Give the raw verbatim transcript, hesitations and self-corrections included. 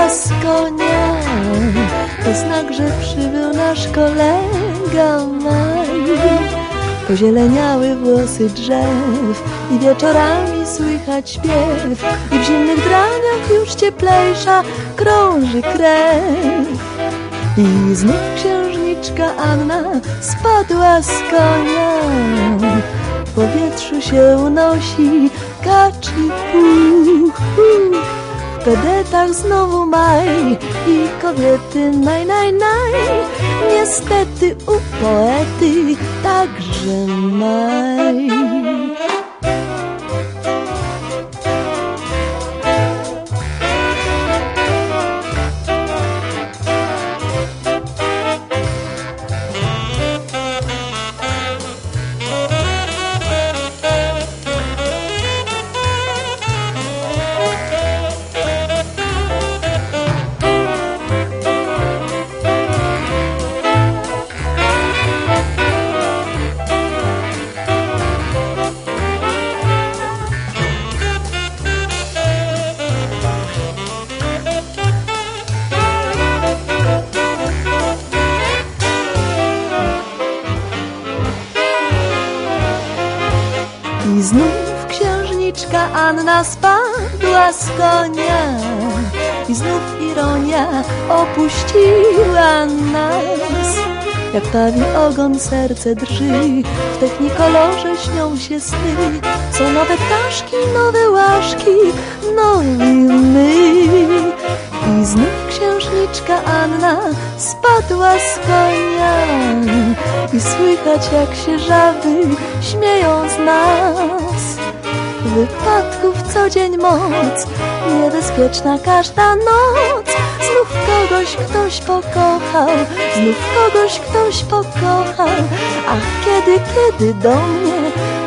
z konia, to znak, że przybył nasz kolega Maj. Pozieleniały włosy drzew i wieczorami słychać śpiew, i w zimnych draniach już cieplejsza krąży krew. I znów księżniczka Anna spadła z konia, w powietrzu się unosi kaczy puch, puch. W pedetach znowu maj i kobiety naj, naj, naj. Niestety u poety także maj. I znów księżniczka Anna spadła z konia, i znów ironia opuściła nas. Jak pawi ogon serce drży, w technikolorze śnią się sny. Są nowe ptaszki, nowe łaszki, nowi my. I znów księżniczka Anna spadła z konia, i słychać jak się żaby śmieją z nas. Wypadków co dzień moc, niebezpieczna każda noc. Znów kogoś ktoś pokochał, znów kogoś ktoś pokochał. Ach, kiedy, kiedy do mnie